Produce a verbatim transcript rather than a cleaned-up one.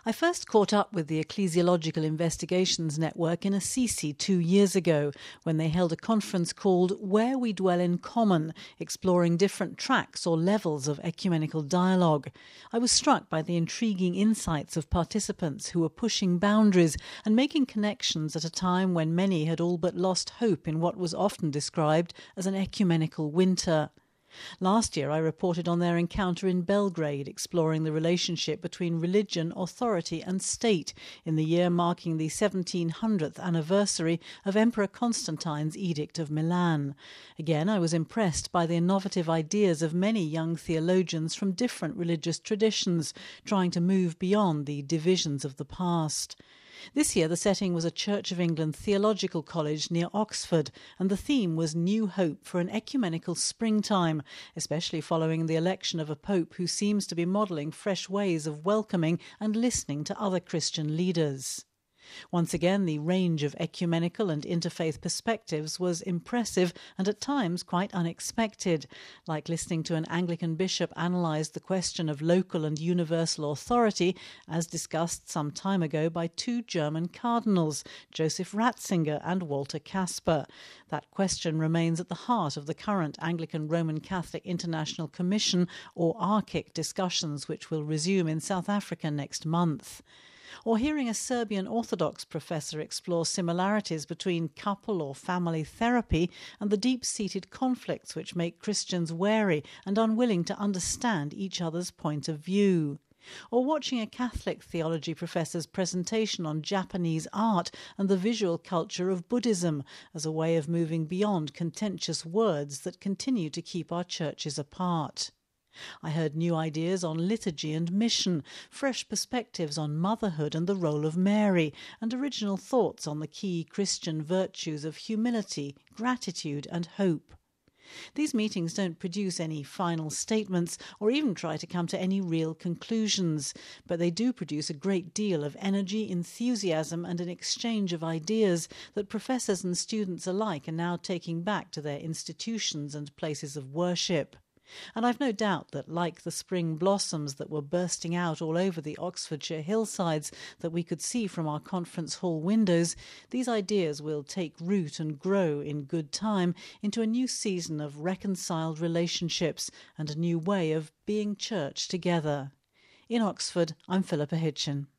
I first caught up with the Ecclesiological Investigations Network in Assisi two years ago when they held a conference called Where We Dwell in Common, exploring different tracks or levels of ecumenical dialogue. I was struck by the intriguing insights of participants who were pushing boundaries and making connections at a time when many had all but lost hope in what was often described as an ecumenical winter. Last year I reported on their encounter in Belgrade, exploring the relationship between religion, authority and state in the year marking the seventeen hundredth anniversary of Emperor Constantine's Edict of Milan. Again, I was impressed by the innovative ideas of many young theologians from different religious traditions, trying to move beyond the divisions of the past. This year the setting was a Church of England theological college near Oxford, and the theme was New Hope for an Ecumenical Springtime, especially following the election of a pope who seems to be modelling fresh ways of welcoming and listening to other Christian leaders. Once again, the range of ecumenical and interfaith perspectives was impressive and at times quite unexpected, like listening to an Anglican bishop analyse the question of local and universal authority as discussed some time ago by two German cardinals, Joseph Ratzinger and Walter Kasper. That question remains at the heart of the current Anglican Roman Catholic International Commission, or ARCIC, discussions which will resume in South Africa next month. Or hearing a Serbian Orthodox professor explore similarities between couple or family therapy and the deep-seated conflicts which make Christians wary and unwilling to understand each other's point of view. Or watching a Catholic theology professor's presentation on Japanese art and the visual culture of Buddhism as a way of moving beyond contentious words that continue to keep our churches apart. I heard new ideas on liturgy and mission, fresh perspectives on motherhood and the role of Mary, and original thoughts on the key Christian virtues of humility, gratitude and hope. These meetings don't produce any final statements or even try to come to any real conclusions, but they do produce a great deal of energy, enthusiasm and an exchange of ideas that professors and students alike are now taking back to their institutions and places of worship. And I've no doubt that, like the spring blossoms that were bursting out all over the Oxfordshire hillsides that we could see from our conference hall windows, these ideas will take root and grow in good time into a new season of reconciled relationships and a new way of being church together. In Oxford, I'm Philippa Hitchin.